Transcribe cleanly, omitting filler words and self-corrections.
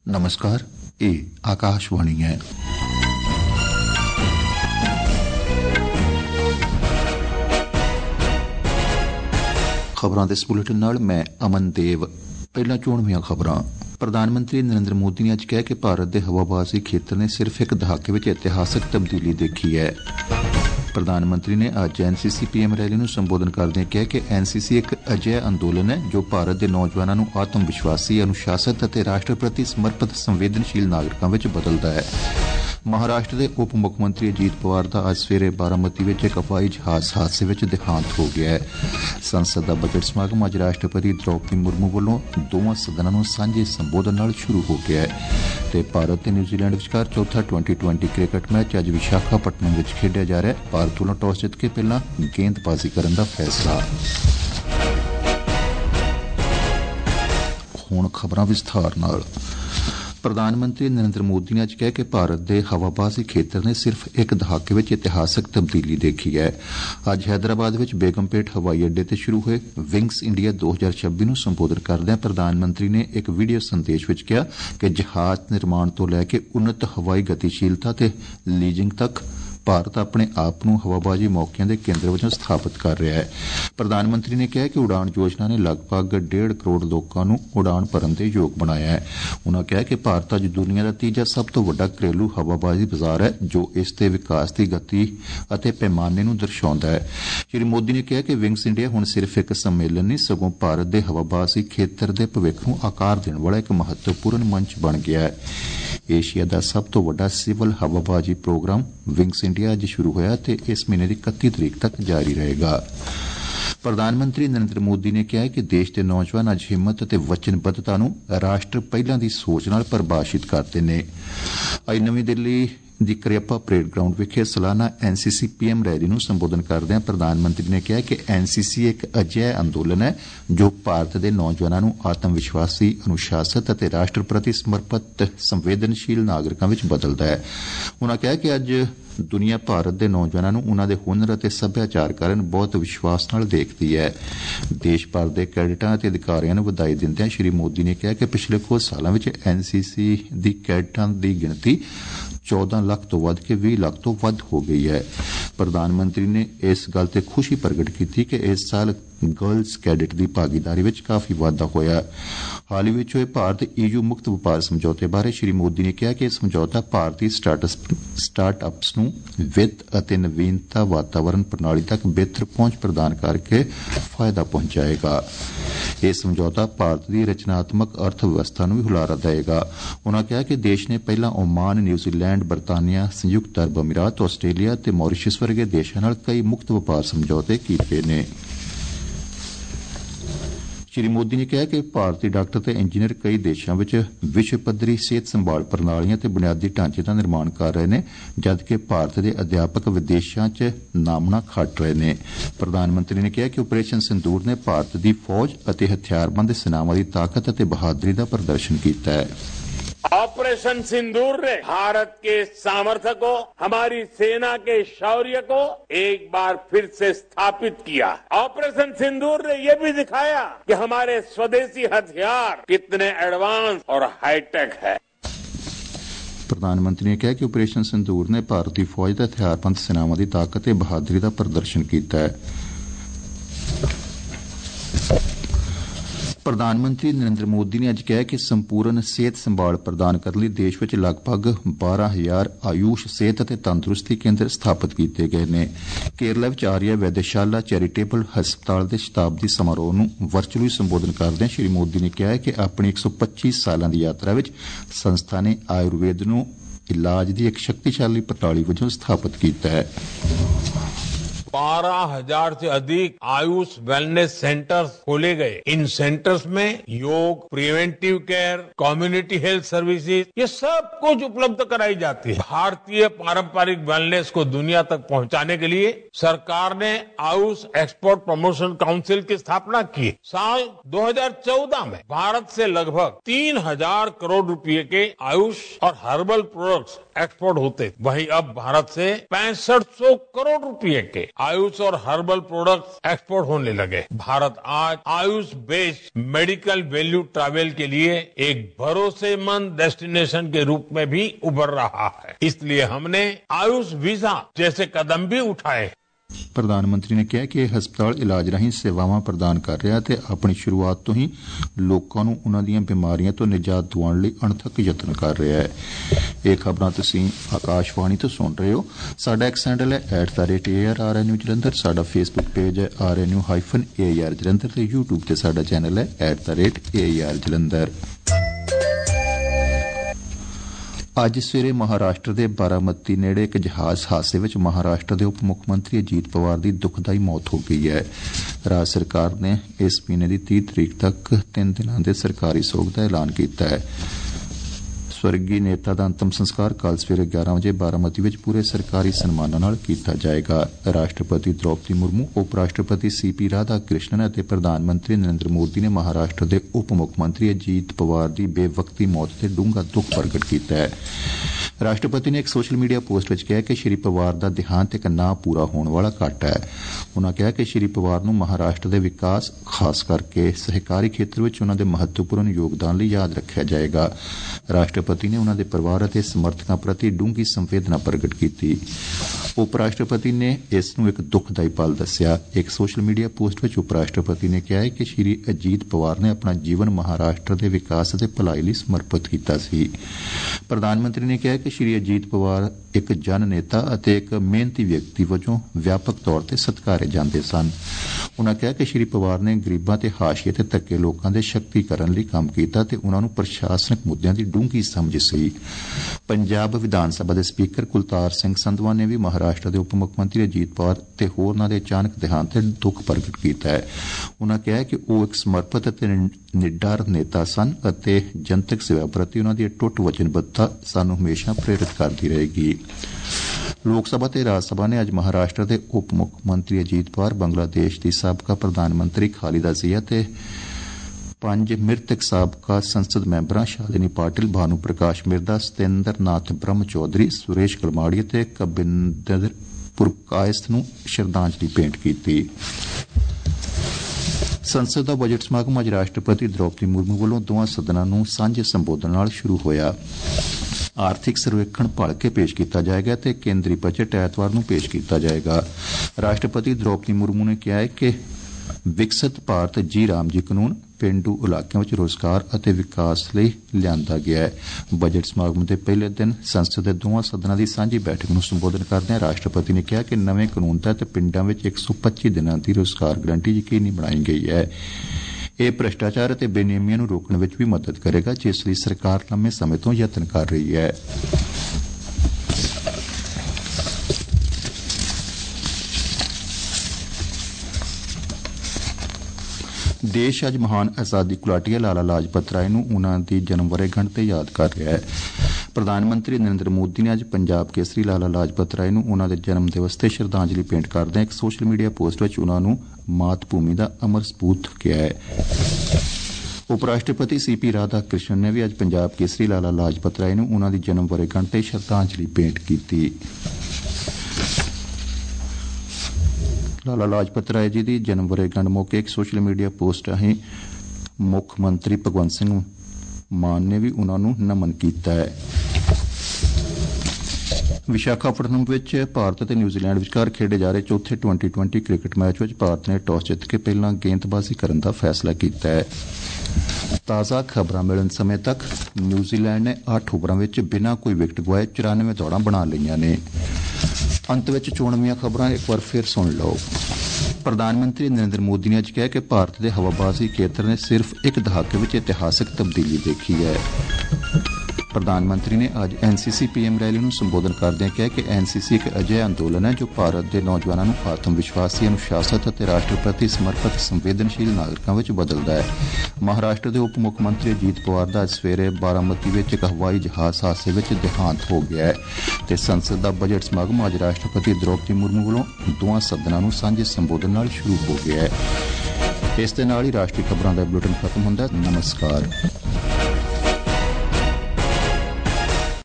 नमस्कार, ये आकाशवाणी है। खबरां दे इस बुलेटिन नाल मैं अमन देव। पहला चोणवीं खबरां। प्रधानमंत्री नरेंद्र मोदी ने अज कहा कि भारत के हवाबाजी खेतर ने सिर्फ एक दहाके विच इतिहासक तब्दीली देखी है। प्रधानमंत्री ने अज एनसीसी पीएम रैली नूं संबोधन करदे कहा कि एनसीसी एक अजिहा अंदोलन है जो भारत के नौजवानों नूं आत्म विश्वासी, अनुशासित और राष्ट्र प्रति समर्पित संवेदनशील नागरिकों में बदलता है। महाराष्ट्र के उप मुख्यमंत्री अजीत पवार का अज सवेरे बारामती में एक हवाई जहाज हादसे में देहांत हो गया है। संसद का बजट समागम अज राष्ट्रपति द्रौपदी मुर्मू वालों दोवां सदनां नूं सांझे संबोधन नाल शुरू हो गया है। ते भारत ते न्यूजीलैंड विचकार चौथा 2020 क्रिकेट मैच अज विशाखापट्टनम विच खेडिया जा रहा है। भारत वालों टॉस जित के पहला गेंदबाजी करने का फैसला। हुण खबरां विस्तार नाल। प्रधानमंत्री नरेंद्र मोदी ने अज कहा कि भारत के हवाबाजी खेतर ने सिर्फ एक दहाके विच इतिहासक तब्दीली देखी है। अज हैदराबाद विच बेगमपेट हवाई अड्डे ते शुरू हुए विंग्स इंडिया 2026 नूं संबोधन करदे प्रधानमंत्री ने एक वीडियो संदेश विच कहा कि जहाज निर्माण तो लैके उन्नत हवाई गतिशीलता ते लीजिंग तक भारत अपने आप नूं हवाबाजी मौकिਆਂ ਦੇ ਕੇਂਦਰ ਵਜੋਂ ਸਥਾਪਿਤ ਕਰ ਰਿਹਾ ਹੈ। प्रधानमंत्री ने कहा कि उड़ान योजना ने लगभग 1.5 करोड़ लोगों को उड़ान भरन दे योग बनाया है। उन्होंने कहा कि भारत अज दुनिया का तीजा सब तो वड्डा घरेलू हवाबाजी बाजार है जो इसके विकास की गति और पैमाने नूं दर्शाउंदा है। श्री मोदी ने कहा कि विंग्स इंडिया हुण सिर्फ एक सम्मेलन नहीं सगों भारत के हवाबाजी खेतर के भविख नूं आकार देने वाला एक महत्वपूर्ण मंच बन गया है। एशिया का सब तो वड्डा सिविल हवाबाजी प्रोग्राम विंग्स इंडिया अज शुरू होया ते इस महीने की 31 तरीक तक जारी रहेगा। प्रधानमंत्री नरेंद्र मोदी ने कहा कि देश के नौजवान अज हिम्मत ते वचनबद्धता नूं राष्ट्र पहलां दी सोच नाल परिभाषित करते हैं। अज नवीं दिल्ली दी करियप्पा परेड ग्राउंड विखे सालाना एनसीसी पीएम रैली नूं संबोधन करदे प्रधानमंत्री ने कहा कि एनसीसी एक अजिहा अंदोलन है जो भारत के नौजवानों नूं आत्म विश्वासी, अनुशासित और राष्ट्र प्रति समर्पित संवेदनशील नागरिकों में बदलता है। उन्होंने कहा कि अज दुनिया भारत के नौजवानों नूं उन्हां दे हुनर और सभ्याचार कारण बहुत विश्वास नाल देखती है। देश भर के कैडेटां ते अधिकारियों नूं वधाई दिंदे श्री मोदी ने कहा कि पिछले कुछ सालों में एनसीसी दी कैडेटां दी गिणती 14 लाख तो वध के 20 लाख तो वध हो गई है। प्रधानमंत्री ने इस गल ते खुशी प्रगट की कि इस साल गर्ल्स कैडेट की भागीदारी में काफी वाधा होया। हाल ही में भारत ईयू मुक्त व्यापार समझौते बारे श्री मोदी ने कहा कि यह समझौता भारतीय स्टार्टअप्स नूं वित्त और नवीनता वातावरण प्रणाली तक बेहतर पहुंच प्रदान करके फायदा पहुंचाएगा। यह समझौता भारत की रचनात्मक अर्थव्यवस्था नूं भी हुलारा देगा। उन्होंने कहा कि देश ने पहला ओमान, न्यूजीलैंड, बरतानिया, संयुक्त अरब अमीरात, आस्ट्रेलिया और मॉरिशस वर्गे देशों नाल कई मुक्त व्यापार समझौते कीते ने। श्री मोदी ने कहा कि भारतीय डॉक्टर ते इंजीनियर कई देशों में विश्व पद्धरी सेहत संभाल प्रणालियां ते बुनियादी ढांचे का निर्माण कर रहे हैं जबकि भारत के अध्यापक विदेशों च नामना खट रहे हैं। प्रधानमंत्री ने कहा कि ऑपरेशन सिंदूर ने भारत की फौज और हथियारबंद सेनावां की ताकत और बहादुरी का प्रदर्शन किया है। ऑपरेशन सिंदूर ने भारत के सामर्थ्य को, हमारी सेना के शौर्य को एक बार फिर से स्थापित किया। ऑपरेशन सिंदूर ने यह भी दिखाया कि हमारे स्वदेशी हथियार कितने एडवांस और हाईटेक है। प्रधानमंत्री ने कहा कि ऑपरेशन सिंदूर ने भारतीय फौज के हथियारबंद सेनावां की ताकत और बहादुरी का प्रदर्शन किया है। प्रधानमंत्री नरेंद्र मोदी ने अज कहा कि संपूर्ण सेहत संभाल प्रदान करने देश में लगभग 12,000 आयुष सेहत और तंदुरुस्ती केंद्र स्थापित किए गए हैं। केरला में आर्य वैद्यशाला चैरिटेबल हस्पताल के शताब्दी समारोह में वर्चुअली संबोधन करदे श्री मोदी ने कहा कि अपनी 125 सालों की यात्रा में संस्था ने आयुर्वेद नूं इलाज की एक शक्तिशाली प्रणाली वजों स्थापित किया है। 12,000 से अधिक आयुष वेलनेस सेंटर्स खोले गए। इन सेंटर्स में yoga, preventive care, community health services ये सब कुछ उपलब्ध कराई जाती है। भारतीय पारंपरिक वेलनेस को दुनिया तक पहुंचाने के लिए सरकार ने आयुष एक्सपोर्ट प्रमोशन काउंसिल की स्थापना की। साल 2014 में भारत से लगभग 3,000 करोड़ रुपए के आयुष और हर्बल प्रोडक्ट्स एक्सपोर्ट होते। वहीं अब भारत से 6500 करोड़ रुपए के आयुष और हर्बल प्रोडक्ट्स एक्सपोर्ट होने लगे। भारत आज AYUSH based medical value travel के लिए एक भरोसेमंद डेस्टिनेशन के रूप में भी उभर रहा है। इसलिए हमने आयुष वीजा जैसे कदम भी उठाए। ਪ੍ਰਧਾਨ ਮੰਤਰੀ ਨੇ ਕਿਹਾ ਕਿ ਇਹ ਹਸਪਤਾਲ ਇਲਾਜ ਰਾਹੀਂ ਸੇਵਾਵਾਂ ਪ੍ਰਦਾਨ ਕਰ ਰਿਹਾ ਤੇ ਆਪਣੀ ਸ਼ੁਰੂਆਤ ਤੋਂ ਹੀ ਲੋਕਾਂ ਨੂੰ ਉਹਨਾਂ ਦੀਆਂ ਬਿਮਾਰੀਆਂ ਤੋਂ ਨਿਜਾਤ ਦਿਵਾਉਣ ਲਈ ਅਣਥੱਕ ਯਤਨ ਕਰ ਰਿਹਾ ਹੈ। ਇਹ ਖਬਰਾਂ ਤੁਸੀਂ ਆਕਾਸ਼ਵਾਣੀ ਤੋਂ ਸੁਣ ਰਹੇ ਹੋ। ਸਾਡਾ ਐਕਸ ਹੈਂਡਲ ਹੈ @ARNU ਜਲੰਧਰ। ਸਾਡਾ ਫੇਸਬੁੱਕ ਪੇਜ ਹੈ RNU-AR ਜਲੰਧਰ ਤੇ YouTube ਤੇ ਸਾਡਾ ਚੈਨਲ ਹੈ @AR ਜਲੰਧਰ। ਅੱਜ ਸਵੇਰੇ ਮਹਾਰਾਸ਼ਟਰ ਦੇ ਬਾਰਾਮਤੀ ਨੇੜੇ ਇੱਕ ਜਹਾਜ਼ ਹਾਦਸੇ ਵਿੱਚ ਮਹਾਰਾਸ਼ਟਰ ਦੇ ਉਪ ਮੁੱਖ ਮੰਤਰੀ ਅਜੀਤ ਪਵਾਰ ਦੀ ਦੁਖਦਾਈ ਮੌਤ ਹੋ ਗਈ ਹੈ। ਰਾਜ ਸਰਕਾਰ ਨੇ ਇਸ ਮਹੀਨੇ ਦੀ 30 ਤਰੀਕ ਤੱਕ 3 ਦਿਨਾਂ ਦੇ ਸਰਕਾਰੀ ਸੋਗ ਦਾ ਐਲਾਨ ਕੀਤਾ ਹੈ। ਸਵਰਗੀ ਨੇਤਾ ਦਾ ਅੰਤਮ ਸੰਸਕਾਰ ਕੱਲ੍ਹ ਸਵੇਰੇ 11 ਵਜੇ ਬਾਰਾਮਤੀ ਵਿੱਚ ਪੂਰੇ ਸਰਕਾਰੀ ਸਨਮਾਨਾਂ ਨਾਲ ਕੀਤਾ ਜਾਏਗਾ। ਰਾਸ਼ਟਰਪਤੀ ਦ੍ਰੌਪਦੀ ਮੁਰਮੂ, ਉਪ ਰਾਸ਼ਟਰਪਤੀ CP ਰਾਧਾ ਕ੍ਰਿਸ਼ਨਨ ਅਤੇ ਪ੍ਰਧਾਨ ਮੰਤਰੀ ਨਰਿੰਦਰ ਮੋਦੀ ਨੇ ਮਹਾਰਾਸ਼ਟਰ ਦੇ ਉਪ ਮੁੱਖ ਮੰਤਰੀ ਅਜੀਤ ਪਵਾਰ ਦੀ ਬੇਵਕਤੀ ਮੌਤ ਤੇ ਡੂੰਘਾ ਦੁੱਖ ਪ੍ਰਗਟ ਕੀਤਾ ਹੈ। ਰਾਸ਼ਟਰਪਤੀ ਨੇ ਇੱਕ ਸੋਸ਼ਲ ਮੀਡੀਆ ਪੋਸਟ ਵਿੱਚ ਕਿਹਾ ਕਿ ਸ਼੍ਰੀ ਪਵਾਰ ਦਾ ਦੇਹਾਂਤ ਇੱਕ ਨਾ ਪੂਰਾ ਹੋਣ ਵਾਲਾ ਘਾਟਾ ਹੈ। ਉਨ੍ਹਾਂ ਕਿਹਾ ਕਿ ਸ਼੍ਰੀ ਪਵਾਰ ਨੂੰ ਮਹਾਰਾਸ਼ਟਰ ਦੇ ਵਿਕਾਸ, ਖਾਸ ਕਰਕੇ ਸਹਿਕਾਰੀ ਖੇਤਰ ਵਿੱਚ ਉਨ੍ਹਾਂ ਦੇ ਮਹੱਤਵਪੂਰਨ ਯੋਗਦਾਨ ਲਈ ਯਾਦ ਰੱਖਿਆ ਜਾਏਗਾ। ਰਾਸ਼ਟਰਪਤੀ ਨੇ ਉਨ੍ਹਾਂ ਦੇ ਪਰਿਵਾਰ ਅਤੇ ਸਮਰਥਕਾਂ ਪ੍ਰਤੀ ਡੂੰਘੀ ਸੰਵੇਦਨਾ ਪ੍ਰਗਟ ਕੀਤੀ। ਉਪ ਰਾਸ਼ਟਰਪਤੀ ਨੇ ਇਸ ਨੂੰ ਇੱਕ ਦੁਖਦਾਈ ਪਲ ਦੱਸਿਆ। ਇੱਕ ਸੋਸ਼ਲ ਮੀਡੀਆ ਪੋਸਟ ਵਿੱਚ ਉਪ ਰਾਸ਼ਟਰਪਤੀ ਨੇ ਕਿਹਾ ਕਿ ਸ਼੍ਰੀ ਅਜੀਤ ਪਵਾਰ ਨੇ ਆਪਣਾ ਜੀਵਨ ਮਹਾਰਾਸ਼ਟਰ ਦੇ ਵਿਕਾਸ ਅਤੇ ਭਲਾਈ ਲਈ ਸਮਰਪਿਤ ਕੀਤਾ ਸੀ। ਪ੍ਰਧਾਨ ਮੰਤਰੀ ਨੇ ਕਿਹਾ ਕਿ ਸ਼੍ਰੀ ਅਜੀਤ ਪਵਾਰ ਇੱਕ ਜਨ ਨੇਤਾ ਅਤੇ ਇੱਕ ਮਿਹਨਤੀ ਵਿਅਕਤੀ ਵਜੋਂ ਵਿਆਪਕ ਤੌਰ ਤੇ ਸਤਿਕਾਰੇ ਜਾਂਦੇ ਸਨ। ਉਨ੍ਹਾਂ ਕਿਹਾ ਕਿ ਸ਼੍ਰੀ ਪਵਾਰ ਨੇ ਗਰੀਬਾਂ ਤੇ ਹਾਸ਼ੀਏ ਤੇ ਧੱਕੇ ਲੋਕਾਂ ਦੇ ਸ਼ਕਤੀਕਰਨ ਲਈ ਕੰਮ ਕੀਤਾ ਤੇ ਉਨ੍ਹਾਂ ਨੂੰ ਪ੍ਰਸ਼ਾਸਨਿਕ ਮੁੱਦਿਆਂ ਦੀ ਡੂੰਘੀ ਸਮਝ ਸੀ। ਪੰਜਾਬ ਵਿਧਾਨ ਸਭਾ ਦੇ ਸਪੀਕਰ ਕੁਲਤਾਰ ਸਿੰਘ ਸੰਧਵਾ ਨੇ ਵੀ ਮਹਾਰਾਸ਼ਟਰ ਦੇ ਉਪ ਮੁੱਖ ਮੰਤਰੀ ਅਜੀਤ ਪਵਾਰ ਤੇ ਹੋਰਨਾਂ ਦੇ ਅਚਾਨਕ ਦੇਹਾਂਤ ਤੇ ਦੁੱਖ ਪ੍ਰਗਟ ਕੀਤਾ ਹੈ। ਉਨ੍ਹਾਂ ਕਿਹਾ ਕਿ ਉਹ ਇੱਕ ਸਮਰਪਿਤ ਅਤੇ ਨਿਡਰ ਨੇਤਾ ਸਨ ਅਤੇ ਜਨਤਕ ਸੇਵਾ ਪ੍ਰਤੀ ਉਨ੍ਹਾਂ ਦੀ ਅਟੁੱਟ ਵਚਨਬੱਧਤਾ ਸਾਨੂੰ ਹਮੇਸ਼ਾ ਪ੍ਰੇਰਿਤ ਕਰਦੀ ਰਹੇਗੀ। ਲੋਕ ਸਭਾ ਤੇ ਰਾਜ ਸਭਾ ਨੇ ਅੱਜ ਮਹਾਰਾਸ਼ਟਰ ਦੇ ਉਪ ਮੁੱਖ ਮੰਤਰੀ ਅਜੀਤ ਪਵਾਰ, ਬੰਗਲਾਦੇਸ਼ ਦੀ ਸਾਬਕਾ ਪ੍ਰਧਾਨ ਮੰਤਰੀ ਖਾਲਿਦਾ ਜ਼ਿਆ ਤੇ 5 ਮ੍ਰਿਤਕ ਸਾਬਕਾ ਸੰਸਦ ਮੈਂਬਰਾਂ ਸ਼ਾਲਿਨੀ ਪਾਟਿਲ, ਭਾਨੂ ਪ੍ਰਕਾਸ਼ ਮਿਰਦਾ, ਸਤਿੰਦਰ ਨਾਥ ਬ੍ਰਹਮ ਚੌਧਰੀ, ਸੁਰੇਸ਼ ਕਲਮਾੜੀ ਤੇ ਕਬਿੰਦਰ ਪੁਰਕਾਇਸਤ ਨੂੰ ਸ਼ਰਧਾਂਜਲੀ ਭੇਂਟ ਕੀਤੀ। ਸੰਸਦ ਦਾ ਬਜਟ ਸਮਾਗਮ ਅੱਜ ਰਾਸ਼ਟਰਪਤੀ ਦ੍ਰੌਪਦੀ ਮੁਰਮੂ ਵੱਲੋਂ ਦੋਵਾਂ ਸਦਨਾਂ ਨੂੰ ਸਾਂਝੇ ਸੰਬੋਧਨ ਨਾਲ ਸ਼ੁਰੂ ਹੋਇਆ। ਆਰਥਿਕ ਸਰਵੇਖਣ ਭਲ ਕੇ ਪੇਸ਼ ਕੀਤਾ ਜਾਏਗਾ ਤੇ ਕੇਂਦਰੀ ਬਜਟ ਐਤਵਾਰ ਨੂੰ ਪੇਸ਼ ਕੀਤਾ ਜਾਏਗਾ। ਰਾਸ਼ਟਰਪਤੀ ਦ੍ਰੌਪਦੀ ਮੁਰਮੂ ਨੇ ਕਿਹਾ ਹੈ ਕਿ ਵਿਕਸਿਤ ਭਾਰਤ ਜੀ ਰਾਮ ਜੀ ਕਾਨੂੰਨ ਪੇਂਡੂ ਇਲਾਕਿਆਂ ਵਿੱਚ ਰੋਜ਼ਗਾਰ ਅਤੇ ਵਿਕਾਸ ਲਈ ਲਿਆਂਦਾ ਗਿਆ ਹੈ। ਬਜਟ ਸਮਾਗਮ ਦੇ ਪਹਿਲੇ ਦਿਨ ਸੰਸਦ ਦੇ ਦੋਵਾਂ ਸਦਨਾਂ ਦੀ ਸਾਂਝੀ ਬੈਠਕ ਨੂੰ ਸੰਬੋਧਨ ਕਰਦਿਆਂ ਰਾਸ਼ਟਰਪਤੀ ਨੇ ਕਿਹਾ ਕਿ ਨਵੇਂ ਕਾਨੂੰਨ ਤਹਿਤ ਪਿੰਡਾਂ ਵਿੱਚ 125 ਦਿਨਾਂ ਦੀ ਰੋਜ਼ਗਾਰ ਗਰੰਟੀ ਯਕੀਨੀ ਬਣਾਈ ਗਈ ਹੈ। ਇਹ ਭ੍ਰਿਸ਼ਟਾਚਾਰ ਅਤੇ ਬੇਨਿਯਮੀਆਂ ਨੂੰ ਰੋਕਣ ਵਿੱਚ ਵੀ ਮਦਦ ਕਰੇਗਾ, ਜਿਸ ਲਈ ਸਰਕਾਰ ਲੰਮੇ ਸਮੇਂ ਤੋਂ ਯਤਨ ਕਰ ਰਹੀ ਹੈ। ਦੇਸ਼ ਅੱਜ ਮਹਾਨ ਆਜ਼ਾਦੀ ਘੁਲਾਟੀਆ ਲਾਲਾ ਲਾਜਪਤ ਰਾਏ ਨੂੰ ਉਨ੍ਹਾਂ ਦੀ ਜਨਮ ਵਰ੍ਹੇਗੰਢ ਤੇ ਯਾਦ ਕਰ ਰਿਹਾ ਹੈ। ਪ੍ਰਧਾਨ ਮੰਤਰੀ ਨਰਿੰਦਰ ਮੋਦੀ ਨੇ ਅੱਜ ਪੰਜਾਬ ਕੇਸਰੀ ਲਾਲਾ ਲਾਜਪਤ ਰਾਏ ਨੂੰ ਉਨ੍ਹਾਂ ਦੇ ਜਨਮ ਦਿਵਸ ਤੇ ਸ਼ਰਧਾਂਜਲੀ ਭੇਂਟ ਕਰਦਿਆਂ ਇੱਕ ਸੋਸ਼ਲ ਮੀਡੀਆ ਪੋਸਟ ਵਿੱਚ ਉਨ੍ਹਾਂ ਨੂੰ ਮਾਤ ਭੂਮੀ ਦਾ ਅਮਰ ਸਪੂਤ ਕਿਹਾ ਹੈ। ਉਪ ਰਾਸ਼ਟਰਪਤੀ CP ਰਾਧਾ ਕ੍ਰਿਸ਼ਨਨ ਨੇ ਵੀ ਅੱਜ ਪੰਜਾਬ ਕੇਸਰੀ ਲਾਲਾ ਲਾਜਪਤ ਰਾਏ ਨੂੰ ਉਨ੍ਹਾਂ ਦੀ ਜਨਮ ਵਰ੍ਹੇਗੰਢ ਤੇ ਸ਼ਰਧਾਂਜਲੀ ਭੇਂਟ ਕੀਤੀ। ਲਾਲਾ ਲਾਜਪਤ ਰਾਏ ਜੀ ਦੀ ਜਨਮ ਵਰ੍ਹੇਗੰਢ ਮੌਕੇ ਇੱਕ ਸੋਸ਼ਲ ਮੀਡੀਆ ਪੋਸਟ ਰਾਹੀਂ ਮੁੱਖ ਮੰਤਰੀ ਭਗਵੰਤ ਸਿੰਘ ਮਾਨ ਨੇ ਵੀ ਉਨ੍ਹਾਂ ਨੂੰ ਨਮਨ ਕੀਤਾ ਹੈ। ਵਿਸ਼ਾਖਾਪਟਨਮ ਵਿੱਚ ਭਾਰਤ ਅਤੇ ਨਿਊਜ਼ੀਲੈਂਡ ਵਿਚਕਾਰ ਖੇਡੇ ਜਾ ਰਹੇ ਚੌਥੇ T20 ਕ੍ਰਿਕਟ ਮੈਚ ਵਿੱਚ ਭਾਰਤ ਨੇ ਟਾਸ ਜਿੱਤ ਕੇ ਪਹਿਲਾਂ ਗੇਂਦਬਾਜ਼ੀ ਕਰਨ ਦਾ ਫੈਸਲਾ ਕੀਤਾ ਹੈ। ਤਾਜ਼ਾ ਖਬਰਾਂ ਮਿਲਣ ਸਮੇਂ ਤੱਕ ਨਿਊਜ਼ੀਲੈਂਡ ਨੇ 8 ਓਵਰਾਂ ਵਿੱਚ ਬਿਨਾਂ ਕੋਈ ਵਿਕਟ ਗਵਾਏ 94 ਦੌੜਾਂ ਬਣਾ ਲਈਆਂ ਨੇ। ਅੰਤ ਵਿੱਚ ਚੋਣਵੀਆਂ ਖਬਰਾਂ ਇੱਕ ਵਾਰ ਫਿਰ ਸੁਣ ਲਓ। ਪ੍ਰਧਾਨ ਮੰਤਰੀ ਨਰਿੰਦਰ ਮੋਦੀ ਨੇ ਅੱਜ ਕਿਹਾ ਕਿ ਭਾਰਤ ਦੇ ਹਵਾਬਾਜ਼ੀ ਖੇਤਰ ਨੇ ਸਿਰਫ ਇੱਕ ਦਹਾਕੇ ਵਿੱਚ ਇਤਿਹਾਸਕ ਤਬਦੀਲੀ ਦੇਖੀ ਹੈ। ਪ੍ਰਧਾਨ ਮੰਤਰੀ ਨੇ ਅੱਜ NCC PM ਰੈਲੀ ਨੂੰ ਸੰਬੋਧਨ ਕਰਦਿਆਂ ਕਿਹਾ ਕਿ NCC ਇੱਕ ਅਜਿਹਾ ਅੰਦੋਲਨ ਹੈ ਜੋ ਭਾਰਤ ਦੇ ਨੌਜਵਾਨਾਂ ਨੂੰ ਆਤਮ ਵਿਸ਼ਵਾਸੀ, ਅਨੁਸ਼ਾਸਿਤ ਅਤੇ ਰਾਸ਼ਟਰ ਪ੍ਰਤੀ ਸਮਰਪਿਤ ਸੰਵੇਦਨਸ਼ੀਲ ਨਾਗਰਿਕਾਂ ਵਿੱਚ ਬਦਲਦਾ ਹੈ। ਮਹਾਰਾਸ਼ਟਰ ਦੇ ਉਪ ਮੁੱਖ ਮੰਤਰੀ ਅਜੀਤ ਪਵਾਰ ਦਾ ਅੱਜ ਸਵੇਰੇ ਬਾਰਾਮਤੀ ਵਿੱਚ ਇੱਕ ਹਵਾਈ ਜਹਾਜ਼ ਹਾਦਸੇ ਵਿੱਚ ਦੇਹਾਂਤ ਹੋ ਗਿਆ ਹੈ ਤੇ ਸੰਸਦ ਦਾ ਬਜਟ ਸਮਾਗਮ ਅੱਜ ਰਾਸ਼ਟਰਪਤੀ ਦ੍ਰੌਪਦੀ ਮੁਰਮੂ ਵੱਲੋਂ ਦੋਵਾਂ ਸਦਨਾਂ ਨੂੰ ਸਾਂਝੇ ਸੰਬੋਧਨ ਨਾਲ ਸ਼ੁਰੂ ਹੋ ਗਿਆ ਹੈ। ਇਸ ਦੇ ਨਾਲ ਹੀ ਰਾਸ਼ਟਰੀ ਖਬਰਾਂ ਦਾ ਬੁਲੇਟਿਨ ਖਤਮ ਹੁੰਦਾ ਹੈ। ਨਮਸਕਾਰ।